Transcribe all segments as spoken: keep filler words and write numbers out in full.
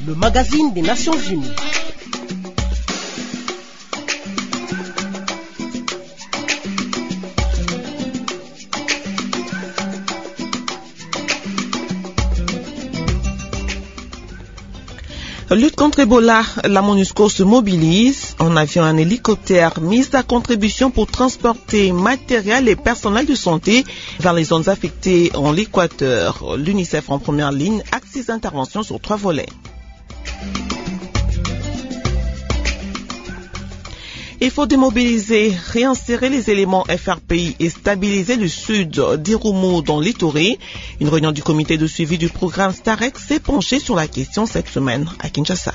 le magazine des Nations Unies. Lutte contre Ebola, la MONUSCO se mobilise. En avion, un hélicoptère mis à contribution pour transporter matériel et personnel de santé vers les zones affectées en l'Équateur. L'UNICEF en première ligne axe ses interventions sur trois volets. Il faut démobiliser, réinsérer les éléments F R P I et stabiliser le sud d'Irumu dans l'Ituri. Une réunion du comité de suivi du programme Starek s'est penchée sur la question cette semaine à Kinshasa.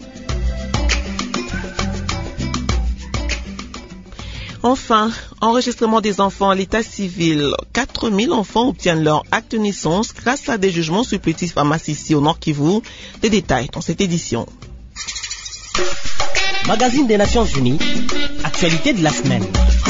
Enfin, enregistrement des enfants à l'état civil. quatre mille enfants obtiennent leur acte de naissance grâce à des jugements supplétifs à Massissi au Nord Kivu. Des détails dans cette édition. Magazine des Nations Unies, actualité de la semaine.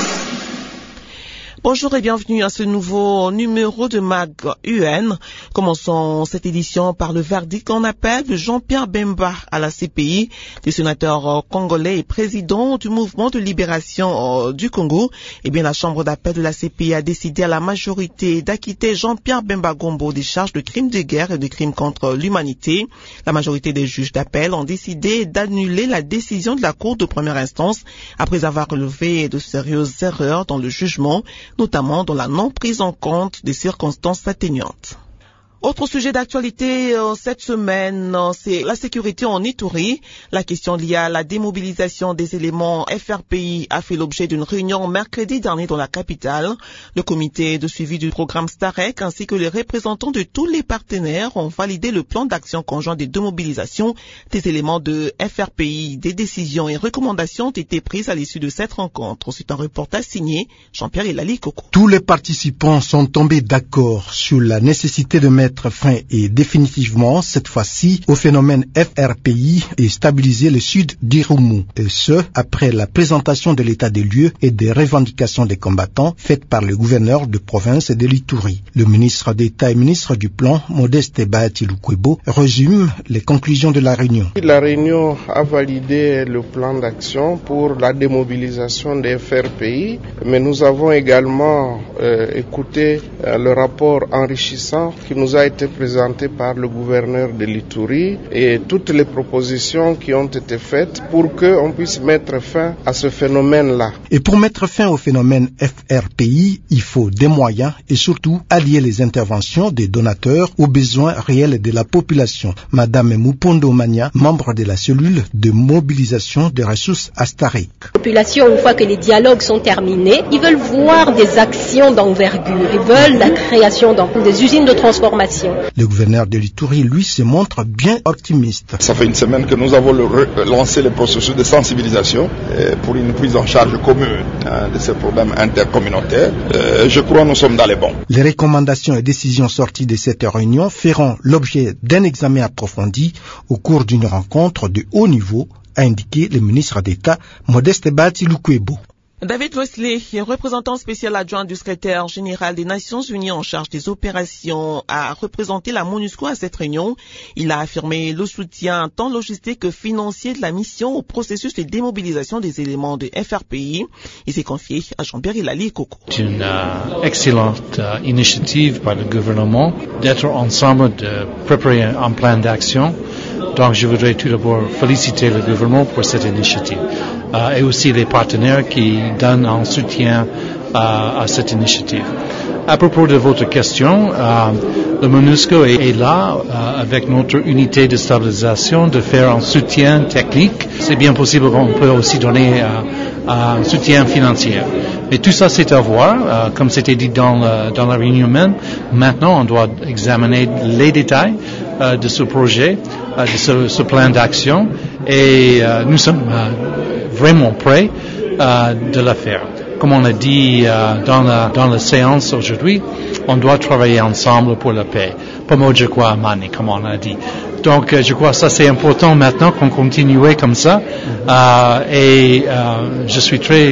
Bonjour et bienvenue à ce nouveau numéro de Mag U N. Commençons cette édition par le verdict en appel de Jean-Pierre Bemba à la C P I. Le sénateur congolais et président du mouvement de libération du Congo. Eh bien, la chambre d'appel de la C P I a décidé à la majorité d'acquitter Jean-Pierre Bemba Gombo des charges de crimes de guerre et de crimes contre l'humanité. La majorité des juges d'appel ont décidé d'annuler la décision de la Cour de première instance après avoir relevé de sérieuses erreurs dans le jugement, notamment dans la non prise en compte des circonstances atténuantes. Autre sujet d'actualité euh, cette semaine, euh, c'est la sécurité en Ituri. La question liée à la démobilisation des éléments F R P I a fait l'objet d'une réunion mercredi dernier dans la capitale. Le comité de suivi du programme Starek ainsi que les représentants de tous les partenaires ont validé le plan d'action conjoint de démobilisation des éléments de F R P I. Des décisions et recommandations ont été prises à l'issue de cette rencontre. C'est un reportage signé Jean-Pierre Elali Coco. Tous les participants sont tombés d'accord sur la nécessité de mettre mettre fin et définitivement, cette fois-ci, au phénomène F R P I et stabiliser le sud d'Irumu. Et ce, après la présentation de l'état des lieux et des revendications des combattants faites par le gouverneur de province de l'Ituri. Le ministre d'État et ministre du Plan, Modeste Bahati Lukwebo, résume les conclusions de la réunion. La réunion a validé le plan d'action pour la démobilisation des F R P I, mais nous avons également euh, écouté euh, le rapport enrichissant qui nous a été présenté par le gouverneur de l'Ituri et toutes les propositions qui ont été faites pour qu'on puisse mettre fin à ce phénomène-là. Et pour mettre fin au phénomène F R P I, il faut des moyens et surtout allier les interventions des donateurs aux besoins réels de la population. Madame Mupondo Mania, membre de la cellule de mobilisation des ressources à Starek. La population, une fois que les dialogues sont terminés, ils veulent voir des actions d'envergure, ils veulent la création des usines de transformation. Le gouverneur de l'Ituri, lui, se montre bien optimiste. Ça fait une semaine que nous avons lancé le processus de sensibilisation pour une prise en charge commune de ces problèmes intercommunautaires. Je crois que nous sommes dans les bons. Les recommandations et décisions sorties de cette réunion feront l'objet d'un examen approfondi au cours d'une rencontre de haut niveau, a indiqué le ministre d'État Modeste Bahati Lukwebo. David Wesley, représentant spécial adjoint du secrétaire général des Nations Unies en charge des opérations, a représenté la MONUSCO à cette réunion. Il a affirmé le soutien tant logistique que financier de la mission au processus de démobilisation des éléments de F R P I. Il s'est confié à Jean-Pierre Elali Coco. C'est une uh, excellente uh, initiative par le gouvernement d'être ensemble, de préparer un, un plan d'action. Donc je voudrais tout d'abord féliciter le gouvernement pour cette initiative uh, et aussi les partenaires qui donnent un soutien uh, à cette initiative. À propos de votre question, uh, le MONUSCO est, est là uh, avec notre unité de stabilisation de faire un soutien technique. C'est bien possible qu'on peut aussi donner uh, un soutien financier. Mais tout ça c'est à voir, uh, comme c'était dit dans, le, dans la réunion même. Maintenant on doit examiner les détails uh, de ce projet, uh, de ce, ce plan d'action et uh, nous sommes uh, vraiment prêts uh, de le faire. Comme on a dit uh, dans, la, dans la séance aujourd'hui, on doit travailler ensemble pour la paix. Pomoja Amani, comme on a dit. Donc, euh, je crois que ça c'est important maintenant qu'on continue comme ça. Euh, et euh, je suis très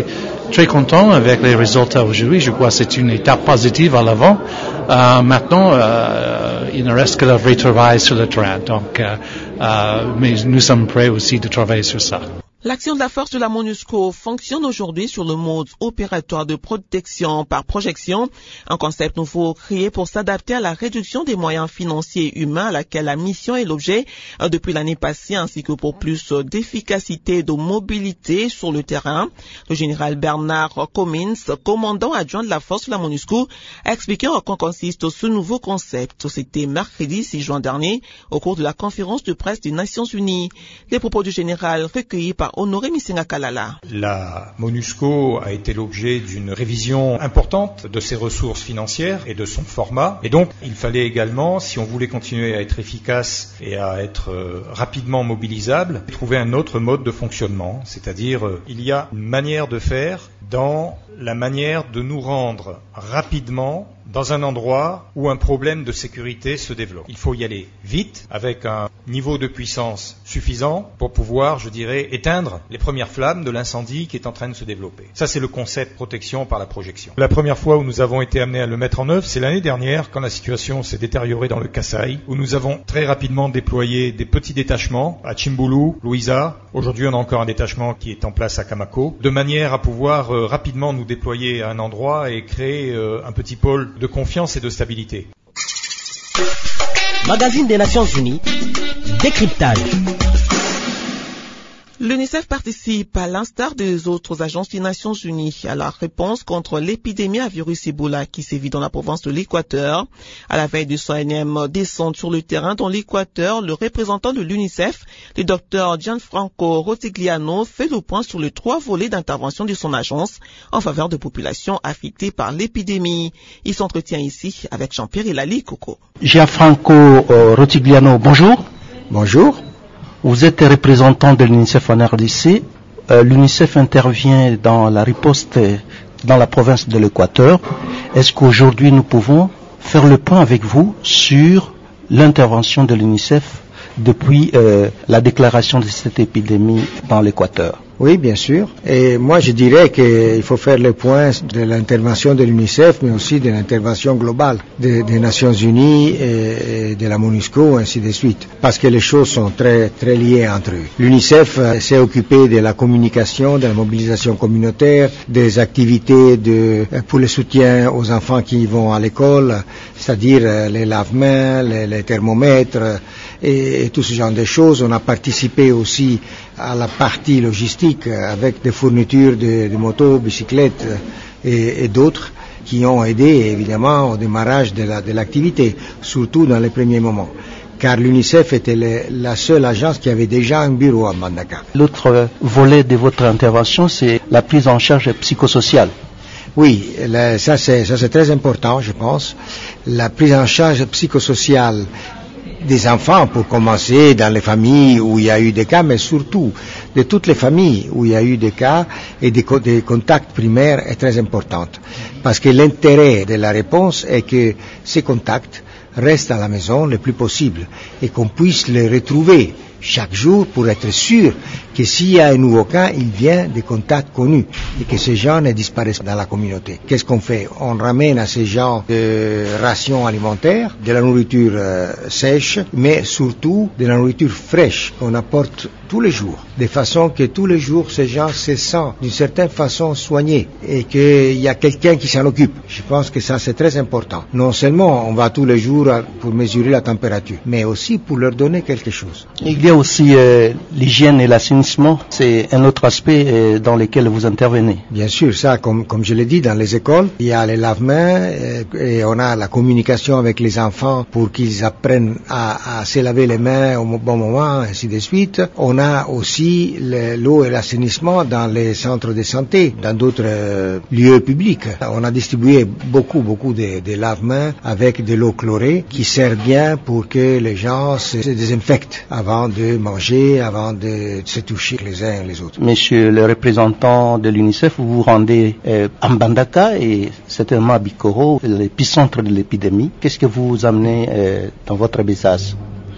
très content avec les résultats aujourd'hui. Je crois que c'est une étape positive à l'avant. Euh, maintenant, euh, il ne reste que le vrai travail sur le terrain. Donc, euh, euh, mais nous sommes prêts aussi de travailler sur ça. L'action de la force de la MONUSCO fonctionne aujourd'hui sur le mode opératoire de protection par projection, un concept nouveau créé pour s'adapter à la réduction des moyens financiers et humains à laquelle la mission est l'objet depuis l'année passée, ainsi que pour plus d'efficacité et de mobilité sur le terrain. Le général Bernard Comins, commandant adjoint de la force de la MONUSCO, a expliqué en quoi consiste ce nouveau concept. C'était mercredi six juin dernier, au cours de la conférence de presse des Nations Unies. Les propos du général recueillis par Honoré Misinga Kalala. La MONUSCO a été l'objet d'une révision importante de ses ressources financières et de son format. Et donc, il fallait également, si on voulait continuer à être efficace et à être euh, rapidement mobilisable, trouver un autre mode de fonctionnement. C'est-à-dire, euh, il y a une manière de faire dans la manière de nous rendre rapidement dans un endroit où un problème de sécurité se développe. Il faut y aller vite, avec un niveau de puissance suffisant pour pouvoir, je dirais, éteindre les premières flammes de l'incendie qui est en train de se développer. Ça, c'est le concept protection par la projection. La première fois où nous avons été amenés à le mettre en œuvre, c'est l'année dernière, quand la situation s'est détériorée dans le Kasaï, où nous avons très rapidement déployé des petits détachements à Chimbulu, Louisa. Aujourd'hui, on a encore un détachement qui est en place à Kamako, de manière à pouvoir euh, rapidement nous déployer à un endroit et créer euh, un petit pôle de confiance et de stabilité. Magazine des Nations Unies, décryptage. L'UNICEF participe, à l'instar des autres agences des Nations Unies, à la réponse contre l'épidémie à virus Ebola qui sévit dans la province de l'Équateur. À la veille de son énième descente sur le terrain dans l'Équateur, le représentant de l'UNICEF, le docteur Gianfranco Rotigliano, fait le point sur les trois volets d'intervention de son agence en faveur de populations affectées par l'épidémie. Il s'entretient ici avec Jean-Pierre Elali Coco. Gianfranco euh, Rotigliano, bonjour. Bonjour. Vous êtes représentant de l'UNICEF en R D C. Euh, L'UNICEF intervient dans la riposte dans la province de l'Équateur. Est-ce qu'aujourd'hui nous pouvons faire le point avec vous sur l'intervention de l'UNICEF depuis euh, la déclaration de cette épidémie dans l'Équateur? Oui, bien sûr. Et moi, je dirais qu'il faut faire le point de l'intervention de l'UNICEF, mais aussi de l'intervention globale des, des Nations Unies et, et de la MONUSCO, ainsi de suite. Parce que les choses sont très, très liées entre eux. L'UNICEF euh, s'est occupé de la communication, de la mobilisation communautaire, des activités de, pour le soutien aux enfants qui vont à l'école, c'est-à-dire euh, les lave-mains, les, les thermomètres et, et tout ce genre de choses. On a participé aussi à la partie logistique avec des fournitures de, de motos, bicyclettes et, et d'autres qui ont aidé évidemment au démarrage de, la, de l'activité, surtout dans les premiers moments. Car l'UNICEF était le, la seule agence qui avait déjà un bureau à Mbandaka. L'autre volet de votre intervention, c'est la prise en charge psychosociale. Oui, la, ça, c'est, ça c'est très important, je pense. La prise en charge psychosociale des enfants, pour commencer, dans les familles où il y a eu des cas, mais surtout de toutes les familles où il y a eu des cas et des, des contacts primaires est très importante. Parce que l'intérêt de la réponse est que ces contacts restent à la maison le plus possible et qu'on puisse les retrouver chaque jour pour être sûr que s'il y a un nouveau cas, il vient des contacts connus et que ces gens ne disparaissent dans la communauté. Qu'est-ce qu'on fait? On ramène à ces gens de rations alimentaires, de la nourriture euh, sèche, mais surtout de la nourriture fraîche qu'on apporte tous les jours, de façon que tous les jours ces gens se sentent d'une certaine façon soignés et qu'il y a quelqu'un qui s'en occupe. Je pense que ça c'est très important. Non seulement on va tous les jours pour mesurer la température, mais aussi pour leur donner quelque chose. Il y a aussi euh, l'hygiène et l'assainissement, c'est un autre aspect euh, dans lequel vous intervenez. Bien sûr, ça, comme, comme je l'ai dit, dans les écoles, il y a les lave-mains euh, et on a la communication avec les enfants pour qu'ils apprennent à, à se laver les mains au bon moment, ainsi de suite. On a aussi le, l'eau et l'assainissement dans les centres de santé, dans d'autres euh, lieux publics. On a distribué beaucoup, beaucoup de, de lave-mains avec de l'eau chlorée qui sert bien pour que les gens se, se désinfectent avant de manger, avant de se toucher les uns et les autres. Monsieur le représentant de l'UNICEF, vous vous rendez euh, à Mbandaka et certainement à Bikoro, l'épicentre de l'épidémie. Qu'est-ce que vous amenez euh, dans votre besace?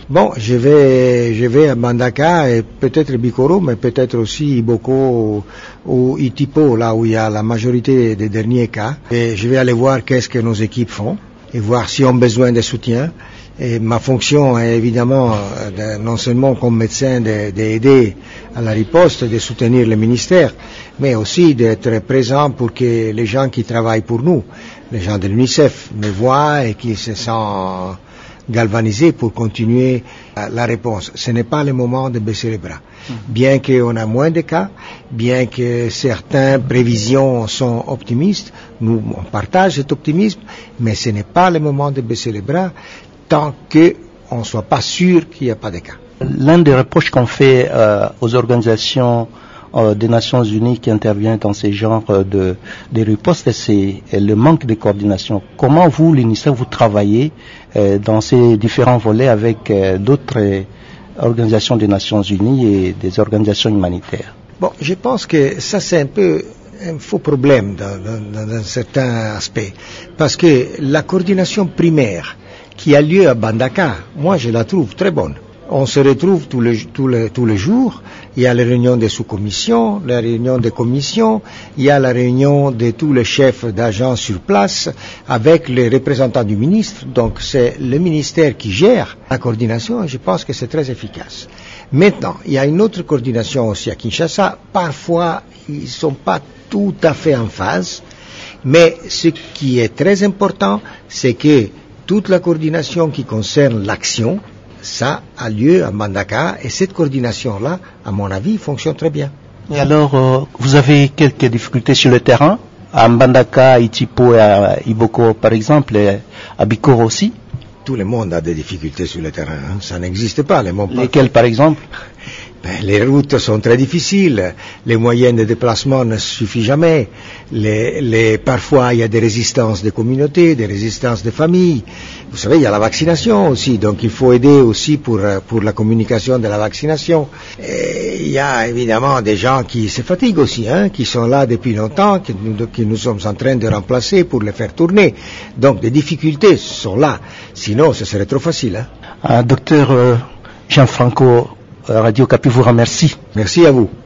Bon, je vais, je vais à Mbandaka et peut-être Bikoro, mais peut-être aussi Iboko ou Itipo, là où il y a la majorité des derniers cas. Et je vais aller voir qu'est-ce que nos équipes font et voir si on a besoin de soutien. Et ma fonction est évidemment, de, non seulement comme médecin, d'aider à la riposte, de soutenir le ministère, mais aussi d'être présent pour que les gens qui travaillent pour nous, les gens de l'UNICEF, me voient et qu'ils se sentent galvanisés pour continuer la réponse. Ce n'est pas le moment de baisser les bras. Mmh. Bien qu'on a moins de cas, bien que certaines prévisions sont optimistes, nous on partage cet optimisme, mais ce n'est pas le moment de baisser les bras tant qu'on ne soit pas sûr qu'il n'y a pas de cas. L'un des reproches qu'on fait euh, aux organisations euh, des Nations Unies qui interviennent dans ces genres de, de ripostes, c'est le manque de coordination. Comment vous, l'UNICEF, vous travaillez euh, dans ces différents volets avec euh, d'autres euh, organisations des Nations Unies et des organisations humanitaires? Bon, je pense que ça c'est un peu un faux problème dans, dans, dans un certain aspect, parce que la coordination primaire qui a lieu à Mbandaka, moi je la trouve très bonne. On se retrouve tous les, tous les, tous les jours, il y a les réunions des sous-commissions, les réunions des commissions, il y a la réunion de tous les chefs d'agences sur place avec les représentants du ministre, donc c'est le ministère qui gère la coordination et je pense que c'est très efficace. Maintenant, il y a une autre coordination aussi à Kinshasa, parfois ils ne sont pas tout à fait en phase, mais ce qui est très important, c'est que toute la coordination qui concerne l'action, ça a lieu à Mbandaka et cette coordination-là, à mon avis, fonctionne très bien. Et alors, euh, vous avez quelques difficultés sur le terrain, à Mbandaka, à Itipo et à Iboko par exemple, et à Bikoro aussi? Tout le monde a des difficultés sur le terrain, hein. Ça n'existe pas. Les Lesquelles par exemple? Ben, les routes sont très difficiles, les moyens de déplacement ne suffisent jamais, les, les, parfois il y a des résistances des communautés, des résistances des familles. Vous savez, il y a la vaccination aussi, donc il faut aider aussi pour, pour la communication de la vaccination. Et il y a évidemment des gens qui se fatiguent aussi, hein, qui sont là depuis longtemps, que nous, que nous sommes en train de remplacer pour les faire tourner. Donc des difficultés sont là, sinon ce serait trop facile. Hein. Ah, docteur euh, Gianfranco, Radio Okapi vous remercie. Merci à vous.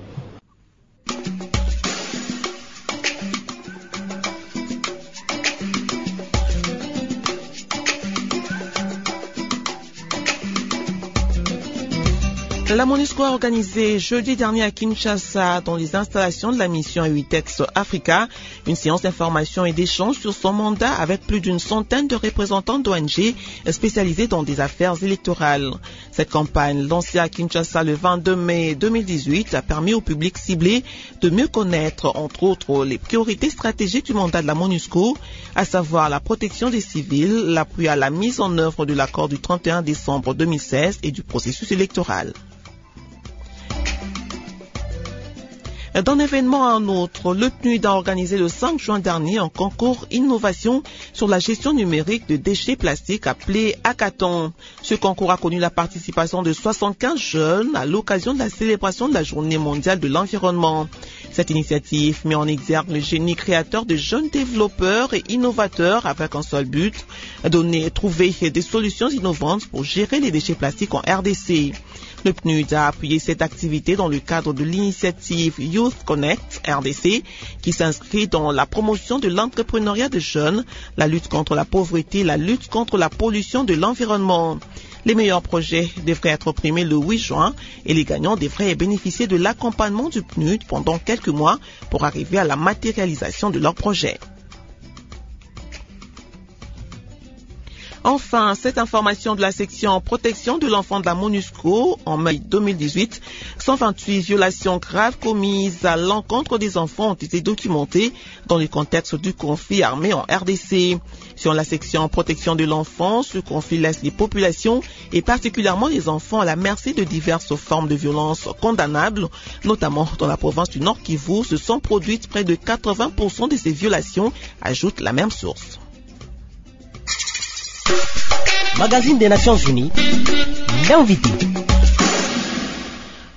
La MONUSCO a organisé jeudi dernier à Kinshasa, dans les installations de la mission U I T E X Africa, une séance d'information et d'échange sur son mandat avec plus d'une centaine de représentants d'O N G spécialisés dans des affaires électorales. Cette campagne, lancée à Kinshasa le vingt-deux mai deux mille dix-huit, a permis au public ciblé de mieux connaître, entre autres, les priorités stratégiques du mandat de la MONUSCO, à savoir la protection des civils, l'appui à la mise en œuvre de l'accord du trente et un décembre deux mille seize et du processus électoral. D'un événement à un autre, le P N U D a organisé le cinq juin dernier un concours innovation sur la gestion numérique de déchets plastiques appelé Hackathon. Ce concours a connu la participation de soixante-quinze jeunes à l'occasion de la célébration de la Journée mondiale de l'environnement. Cette initiative met en exergue le génie créateur de jeunes développeurs et innovateurs avec un seul but, donner, trouver des solutions innovantes pour gérer les déchets plastiques en R D C. Le P N U D a appuyé cette activité dans le cadre de l'initiative Youth Connect R D C, qui s'inscrit dans la promotion de l'entrepreneuriat des jeunes, la lutte contre la pauvreté et la lutte contre la pollution de l'environnement. Les meilleurs projets devraient être primés le huit juin et les gagnants devraient bénéficier de l'accompagnement du P N U D pendant quelques mois pour arriver à la matérialisation de leurs projets. Enfin, cette information de la section protection de l'enfant de la MONUSCO, en mai deux mille dix-huit, cent vingt-huit violations graves commises à l'encontre des enfants ont été documentées dans le contexte du conflit armé en R D C. Sur la section protection de l'enfant, ce conflit laisse les populations et particulièrement les enfants à la merci de diverses formes de violences condamnables, notamment dans la province du Nord Kivu. Se sont produites près de quatre-vingts pour cent de ces violations, ajoute la même source. Magazine des Nations Unies, l'invité.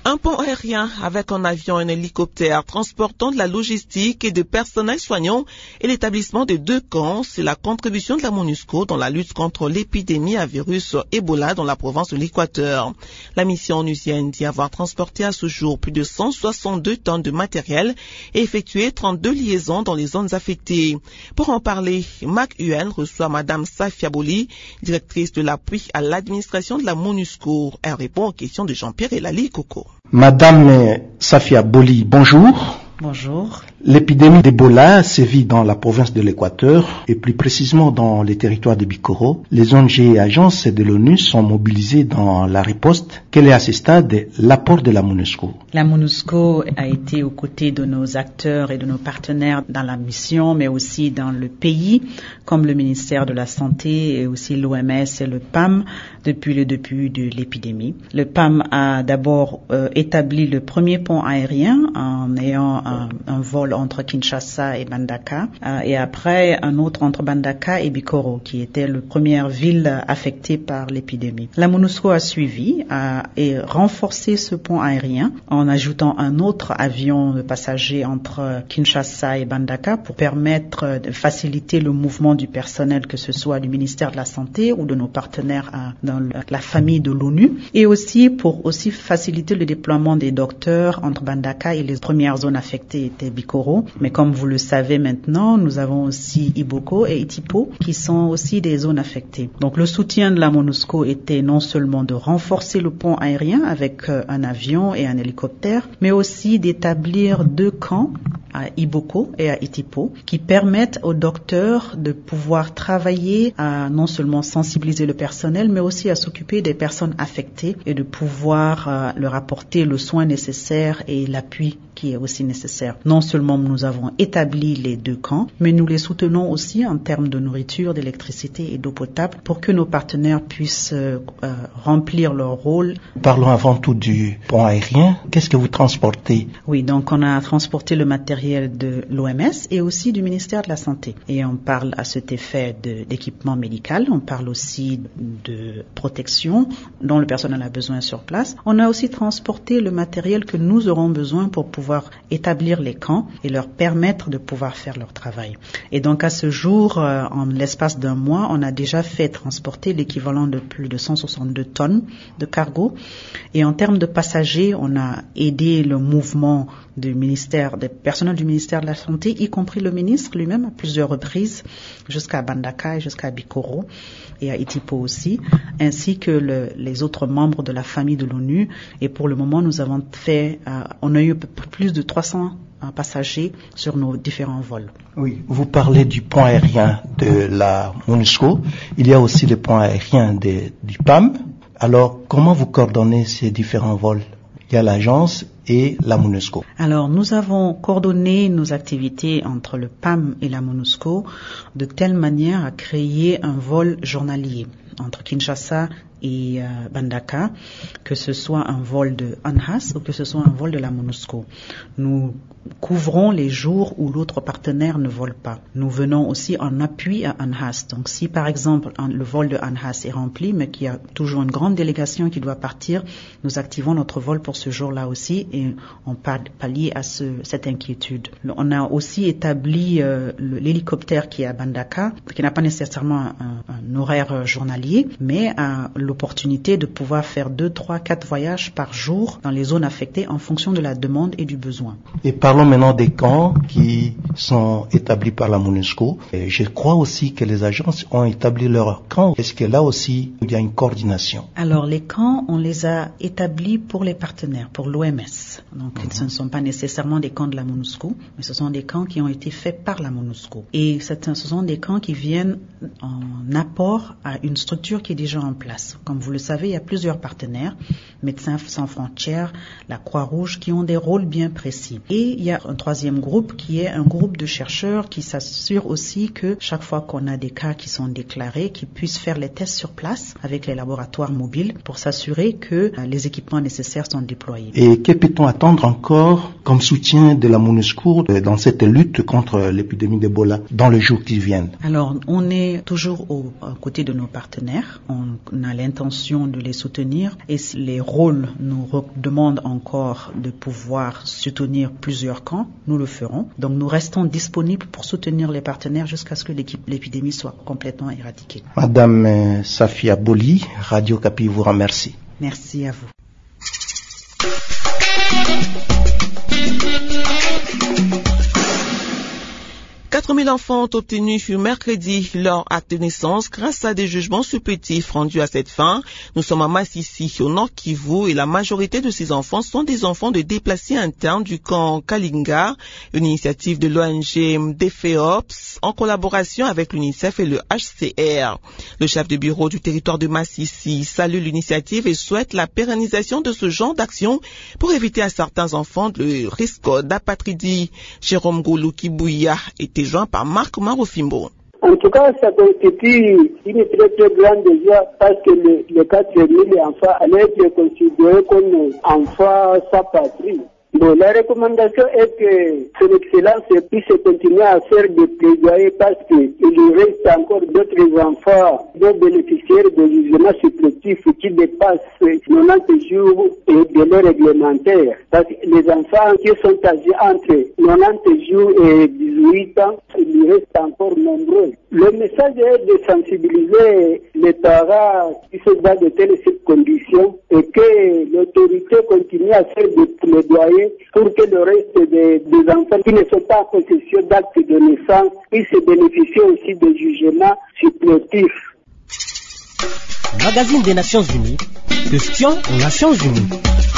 Un pont aérien avec un avion et un hélicoptère transportant de la logistique et de personnel soignant et l'établissement de deux camps, c'est la contribution de la MONUSCO dans la lutte contre l'épidémie à virus Ebola dans la province de l'Équateur. La mission onusienne dit avoir transporté à ce jour plus de cent soixante-deux tonnes de matériel et effectué trente-deux liaisons dans les zones affectées. Pour en parler, MAC-U N reçoit Madame Safia Boli, directrice de l'appui à l'administration de la MONUSCO. Elle répond aux questions de Jean-Pierre Elali Coco. Madame Safia Boli, bonjour. Bonjour. L'épidémie d'Ebola sévit dans la province de l'Équateur et plus précisément dans les territoires de Bikoro. Les O N G et agences de l'ONU sont mobilisées dans la riposte. Quel est à ce stade l'apport de la MONUSCO? La MONUSCO a été aux côtés de nos acteurs et de nos partenaires dans la mission, mais aussi dans le pays, comme le ministère de la Santé et aussi l'O M S et le P A M depuis le début de l'épidémie. Le P A M a d'abord euh, établi le premier pont aérien en ayant un, un vol entre Kinshasa et Bandaka, euh, et après un autre entre Bandaka et Bikoro, qui était la première ville affectée par l'épidémie. La MONUSCO a suivi euh, et renforcé ce pont aérien en ajoutant un autre avion de passagers entre Kinshasa et Bandaka pour permettre de faciliter le mouvement du personnel, que ce soit du ministère de la Santé ou de nos partenaires euh, dans la famille de l'ONU, et aussi pour aussi faciliter le déploiement des docteurs entre Bandaka et les premières zones affectées étaient Bikoro. Mais comme vous le savez maintenant, nous avons aussi Iboko et Itipo qui sont aussi des zones affectées. Donc le soutien de la MONUSCO était non seulement de renforcer le pont aérien avec euh, un avion et un hélicoptère, mais aussi d'établir deux camps à Iboko et à Itipo qui permettent aux docteurs de pouvoir travailler à non seulement sensibiliser le personnel, mais aussi à s'occuper des personnes affectées et de pouvoir euh, leur apporter le soin nécessaire et l'appui qui est aussi nécessaire. Non seulement nous avons établi les deux camps, mais nous les soutenons aussi en termes de nourriture, d'électricité et d'eau potable pour que nos partenaires puissent euh, euh, remplir leur rôle. Parlons avant tout du pont aérien. Qu'est-ce que vous transportez? Oui, donc on a transporté le matériel de l'O M S et aussi du ministère de la Santé. Et on parle à cet effet de, d'équipement médical, on parle aussi de protection dont le personnel a besoin sur place. On a aussi transporté le matériel que nous aurons besoin pour pouvoir établir les camps et leur permettre de pouvoir faire leur travail. Et donc à ce jour, euh, en l'espace d'un mois, on a déjà fait transporter l'équivalent de plus de cent soixante-deux tonnes de cargo. Et en termes de passagers, on a aidé le mouvement du ministère, des personnels du ministère de la Santé, y compris le ministre lui-même à plusieurs reprises, jusqu'à Bandaka et jusqu'à Bikoro et à Itipo aussi, ainsi que le, les autres membres de la famille de l'ONU. Et pour le moment, nous avons fait, euh, on a eu plus de trois cents passagers sur nos différents vols. Oui, vous parlez du pont aérien de la MONUSCO. Il y a aussi le pont aérien de, du P A M. Alors, comment vous coordonnez ces différents vols? Il y a l'agence et la MONUSCO. Alors, nous avons coordonné nos activités entre le P A M et la MONUSCO de telle manière à créer un vol journalier entre Kinshasa et euh, Bandaka, que ce soit un vol de ANHAS ou que ce soit un vol de la MONUSCO. Nous couvrons les jours où l'autre partenaire ne vole pas. Nous venons aussi en appui à ANHAS. Donc si par exemple le vol de ANHAS est rempli, mais qu'il y a toujours une grande délégation qui doit partir, nous activons notre vol pour ce jour-là aussi et on pallie à ce, cette inquiétude. On a aussi établi euh, l'hélicoptère qui est à Bandaka, qui n'a pas nécessairement un, un horaire journalier, mais a l'opportunité de pouvoir faire deux, trois, quatre voyages par jour dans les zones affectées en fonction de la demande et du besoin. Et parlons maintenant des camps qui sont établis par la MONUSCO. Et je crois aussi que les agences ont établi leurs camps. Est-ce que là aussi, il y a une coordination? Alors, les camps, on les a établis pour les partenaires, pour l'O M S. Donc, mm-hmm. ce ne sont pas nécessairement des camps de la MONUSCO, mais ce sont des camps qui ont été faits par la MONUSCO. Et ce sont des camps qui viennent en apport à une structure qui est déjà en place. Comme vous le savez, il y a plusieurs partenaires, Médecins sans frontières, la Croix-Rouge, qui ont des rôles bien précis. Et il y a un troisième groupe qui est un groupe de chercheurs qui s'assure aussi que chaque fois qu'on a des cas qui sont déclarés, qu'ils puissent faire les tests sur place avec les laboratoires mobiles pour s'assurer que les équipements nécessaires sont déployés. Et que peut-on attendre encore comme soutien de la MONUSCO dans cette lutte contre l'épidémie d'Ebola dans les jours qui viennent? Alors, on est toujours aux côtés de nos partenaires. On a l'intérêt l'intention de les soutenir et si les rôles nous demandent encore de pouvoir soutenir plusieurs camps, nous le ferons. Donc nous restons disponibles pour soutenir les partenaires jusqu'à ce que l'épidémie soit complètement éradiquée. Madame Safia Boli, Radio Kapi vous remercie. Merci à vous. quatre mille enfants ont obtenu mercredi leur acte de naissance grâce à des jugements supplétifs rendus à cette fin. Nous sommes à Massissi, au Nord Kivu, et la majorité de ces enfants sont des enfants de déplacés internes du camp Kalinga, une initiative de l'O N G DEFEOPS en collaboration avec l'UNICEF et le H C R. Le chef de bureau du territoire de Massissi salue l'initiative et souhaite la pérennisation de ce genre d'action pour éviter à certains enfants le risque d'apatridie. Jérôme Goulou Kibouya était joint par Marc Marofimbo. En tout cas, ça constitue une très très grande joie parce que les le quatre mille enfants allaient être considérés comme enfants sans patrie. Bon, la recommandation est que son excellence puisse continuer à faire des plaidoyers parce qu'il reste encore d'autres enfants, d'autres bénéficiaires de jugements supplétifs qui dépassent quatre-vingt-dix jours et délai réglementaire. Parce que les enfants qui sont âgés entre quatre-vingt-dix jours et dix-huit ans, il reste encore nombreux. Le message est de sensibiliser les parents qui sont dans de telles conditions et que l'autorité continue à faire des plaidoyers pour que le reste des, des enfants qui ne sont pas en possession d'actes de naissance puissent bénéficier aussi de jugements supplétifs. Magazine des Nations Unies, question aux Nations Unies.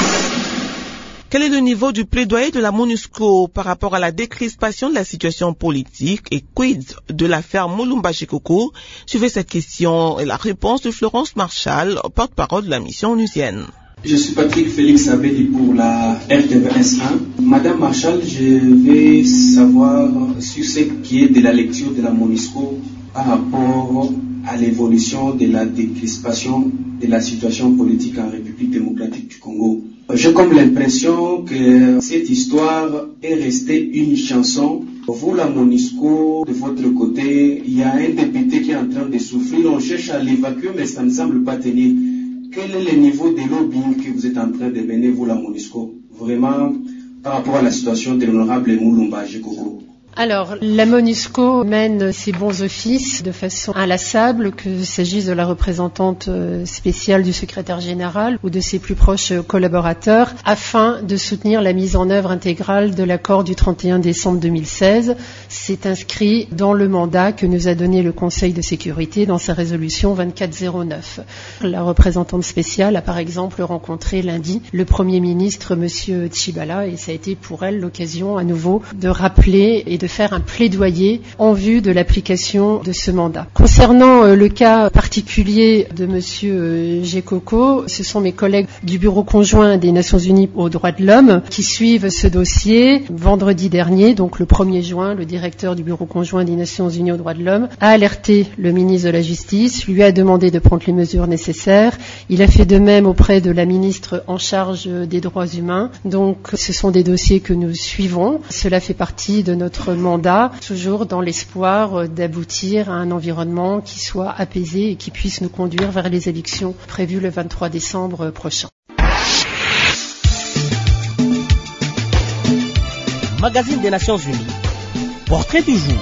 Quel est le niveau du plaidoyer de la MONUSCO par rapport à la décrispation de la situation politique et quid de l'affaire Mulumba Shekoko? Suivez cette question et la réponse de Florence Marshall, porte-parole de la mission onusienne. Je suis Patrick Félix Abeli pour la R T V S un. Madame Marshall, je vais savoir sur ce qui est de la lecture de la MONUSCO par rapport à l'évolution de la décrispation de la situation politique en République démocratique du Congo. J'ai comme l'impression que cette histoire est restée une chanson. Vous, la MONUSCO, de votre côté, il y a un député qui est en train de souffrir. On cherche à l'évacuer, mais ça ne semble pas tenir. Quel est le niveau de lobbying que vous êtes en train de mener, vous, la MONUSCO, vraiment, par rapport à la situation de l'honorable Mulumba Shekoko? Alors, la MONUSCO mène ses bons offices de façon inlassable, qu'il s'agisse de la représentante spéciale du secrétaire général ou de ses plus proches collaborateurs, afin de soutenir la mise en œuvre intégrale de l'accord du trente et un décembre deux mille seize. C'est inscrit dans le mandat que nous a donné le Conseil de sécurité dans sa résolution vingt-quatre zéro neuf. La représentante spéciale a par exemple rencontré lundi le Premier ministre, Monsieur Tshibala, et ça a été pour elle l'occasion à nouveau de rappeler et de faire un plaidoyer en vue de l'application de ce mandat. Concernant euh, le cas particulier de Monsieur euh, Shekoko, ce sont mes collègues du Bureau conjoint des Nations Unies aux droits de l'homme qui suivent ce dossier. Vendredi dernier, donc le premier juin, le directeur du Bureau conjoint des Nations Unies aux droits de l'homme a alerté le ministre de la Justice, lui a demandé de prendre les mesures nécessaires. Il a fait de même auprès de la ministre en charge des droits humains. Donc ce sont des dossiers que nous suivons. Cela fait partie de notre mandat, toujours dans l'espoir d'aboutir à un environnement qui soit apaisé et qui puisse nous conduire vers les élections prévues le vingt-trois décembre prochain. Magazine des Nations Unies, portrait du jour.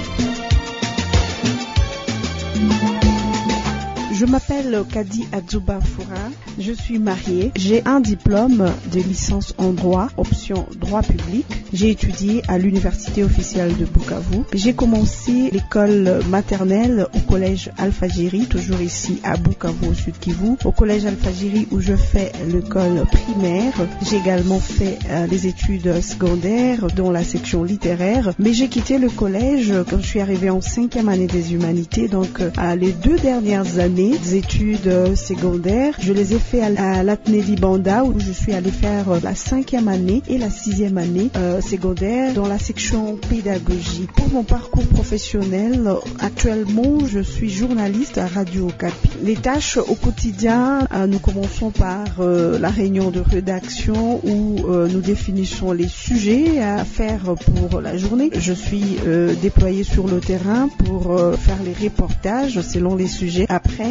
Je m'appelle Kadi Adjouba Foura, je suis mariée, j'ai un diplôme de licence en droit, option droit public. J'ai étudié à l'université officielle de Bukavu. J'ai commencé l'école maternelle au collège Alfajiri, toujours ici à Bukavu au Sud Kivu. Au collège Alfajiri où je fais l'école primaire. J'ai également fait euh, les études secondaires dont la section littéraire. Mais j'ai quitté le collège quand je suis arrivée en cinquième année des humanités. Donc euh, les deux dernières années des études secondaires, je les ai fait à l'Atnedi Banda où je suis allée faire la cinquième année et la sixième année euh, secondaire dans la section pédagogie. Pour mon parcours professionnel, actuellement je suis journaliste à Radio Kapi. Les tâches au quotidien, euh, nous commençons par euh, la réunion de rédaction où euh, nous définissons les sujets à faire pour la journée. Je suis euh, déployée sur le terrain pour euh, faire les reportages selon les sujets. Après,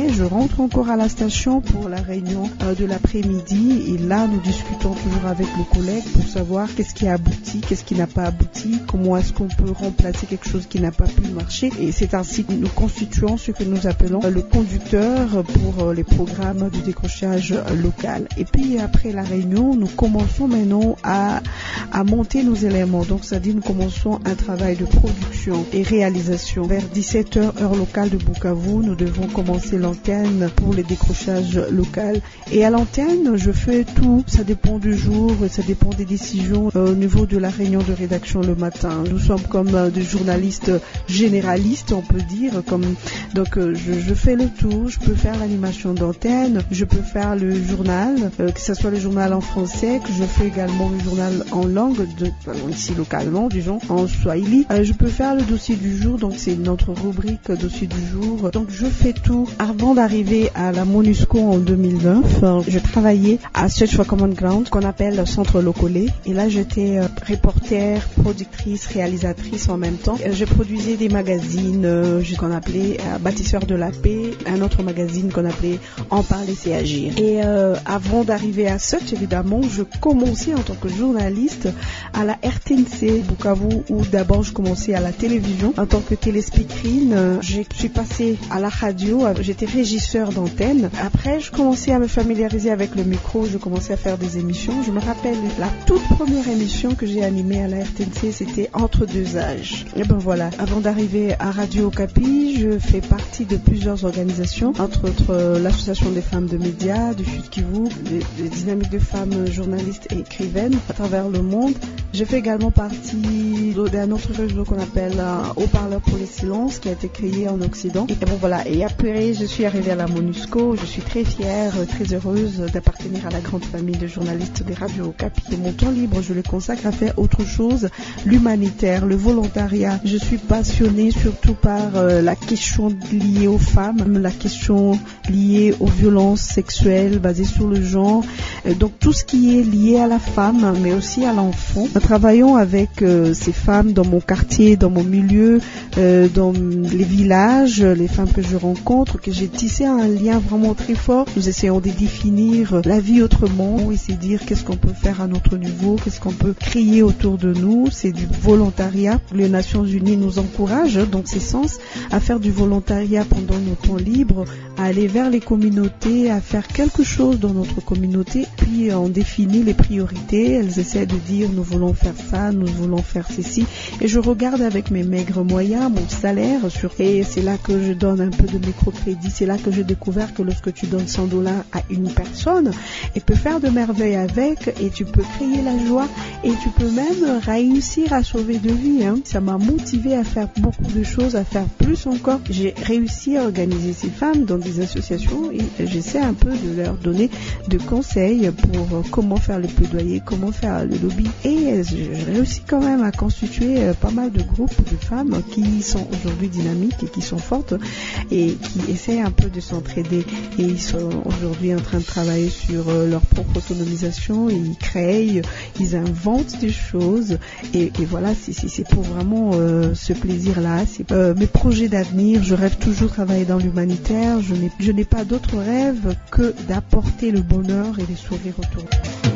après, je rentre encore à la station pour la réunion euh, de l'après-midi et là, nous discutons toujours avec le collègue pour savoir qu'est-ce qui a abouti, qu'est-ce qui n'a pas abouti, comment est-ce qu'on peut remplacer quelque chose qui n'a pas pu marcher. Et c'est ainsi que nous constituons ce que nous appelons euh, le conducteur pour euh, les programmes de décrochage euh, local. Et puis après la réunion, nous commençons maintenant à, à monter nos éléments. Donc, c'est-à-dire nous commençons un travail de production et réalisation. Vers dix-sept heures, heure locale de Bukavu, nous devons commencer l'antenne pour les décrochages locaux. Et à l'antenne, je fais tout. Ça dépend du jour, ça dépend des décisions euh, au niveau de la réunion de rédaction le matin. Nous sommes comme euh, des journalistes généralistes, on peut dire. Comme, donc, euh, je, je fais le tout. Je peux faire l'animation d'antenne. Je peux faire le journal, euh, que ce soit le journal en français, que je fais également le journal en langue, de, ici localement, disons, en swahili. Euh, je peux faire le dossier du jour, donc c'est notre rubrique euh, dossier du jour. Donc je fais tout. Avant d'arriver à la MONUSCO en deux mille neuf, euh, je travaillais à Search for Common Ground, qu'on appelle le Centre Locolé. Et là, j'étais euh, reporter, productrice, réalisatrice en même temps. Euh, je produisais des magazines euh, qu'on appelait euh, Bâtisseurs de la Paix, un autre magazine qu'on appelait En parler, c'est agir. Et euh, avant d'arriver à Search, évidemment, je commençais en tant que journaliste à la R T N C Bukavu, où d'abord je commençais à la télévision en tant que téléspeakerine. Euh, je suis passée à la radio, euh, j'étais régisseur d'antenne. Après, je commençais à me familiariser avec le micro, je commençais à faire des émissions. Je me rappelle la toute première émission que j'ai animée à la R T N C, c'était Entre deux âges. Et ben voilà, avant d'arriver à Radio Okapi, je fais partie de plusieurs organisations, entre autres euh, l'association des femmes de médias du Sud Kivu, des, des dynamiques de femmes journalistes et écrivaines à travers le monde. Je fais également partie d'un autre réseau qu'on appelle euh, Haut-Parleur pour les silences, qui a été créé en Occident. Et bon voilà, et après je suis arrivée à la MONUSCO. Je suis très fière, très heureuse d'appartenir à la grande famille de journalistes des radios Okapi. Et mon temps libre, je le consacre à faire autre chose, l'humanitaire, le volontariat. Je suis passionnée surtout par euh, la question liée aux femmes, la question liée aux violences sexuelles basées sur le genre. Euh, donc tout ce qui est lié à la femme, mais aussi à l'enfant. Nous travaillons avec euh, ces femmes dans mon quartier, dans mon milieu, euh, dans les villages, les femmes que je rencontre, que j'ai tissé un lien vraiment très fort. Nous essayons de définir la vie autrement et c'est dire qu'est-ce qu'on peut faire à notre niveau, qu'est-ce qu'on peut créer autour de nous. C'est du volontariat. Les Nations Unies nous encouragent dans ces sens à faire du volontariat pendant nos temps libres, à aller vers les communautés, à faire quelque chose dans notre communauté. Puis on définit les priorités. Elles essaient de dire nous voulons faire ça, nous voulons faire ceci. Et je regarde avec mes maigres moyens, mon salaire sur et c'est là que je donne un peu de microcrédit. C'est là que j'ai découvert que lorsque tu donnes cent dollars à une personne, elle peut faire de merveilles avec et tu peux créer la joie et tu peux même réussir à sauver de vies. Hein. Ça m'a motivé à faire beaucoup de choses, à faire plus encore. J'ai réussi à organiser ces femmes dans des associations et j'essaie un peu de leur donner de conseils pour comment faire le plaidoyer, comment faire le lobby. Et je réussis quand même à constituer pas mal de groupes de femmes qui sont aujourd'hui dynamiques et qui sont fortes et qui essaient un peu de s'entraider. Et ils sont aujourd'hui en train de travailler sur leur propre autonomisation. Et ils créent, ils inventent des choses. Et, et voilà, c'est, c'est, c'est pour vraiment euh, ce plaisir-là. C'est euh, mes projets d'avenir. Je rêve toujours de travailler dans l'humanitaire. Je n'ai, je n'ai pas d'autre rêve que d'apporter le bonheur et les sourires autour.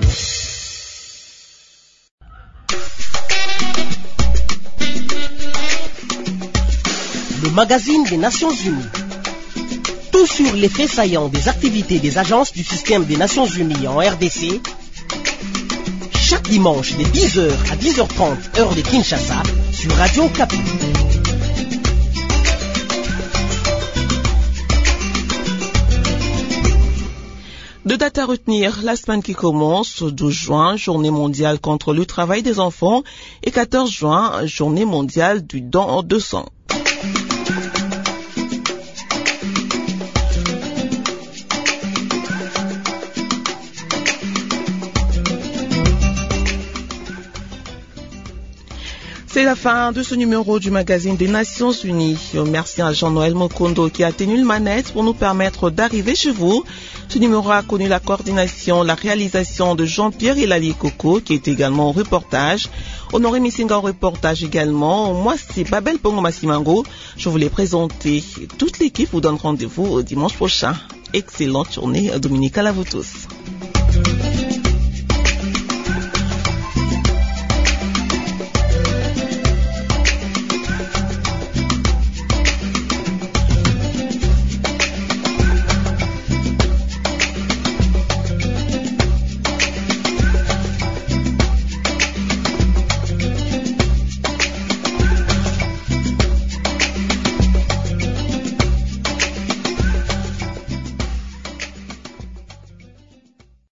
Le magazine des Nations Unies. Tout sur les faits saillants des activités des agences du système des Nations Unies en R D C. Chaque dimanche de dix heures à dix heures trente, heure de Kinshasa, sur Radio Okapi. Deux dates à retenir, la semaine qui commence, douze juin, journée mondiale contre le travail des enfants, et quatorze juin, journée mondiale du don de sang. C'est la fin de ce numéro du magazine des Nations Unies. Merci à Jean-Noël Mokondo qui a tenu le manette pour nous permettre d'arriver chez vous. Ce numéro a connu la coordination, la réalisation de Jean-Pierre Elali Coco qui est également au reportage. Honoré Missinga au reportage également. Moi, c'est Babel Pongo Massimango. Je voulais présenter. Toute l'équipe vous donne rendez-vous dimanche prochain. Excellente journée dominicale à vous tous.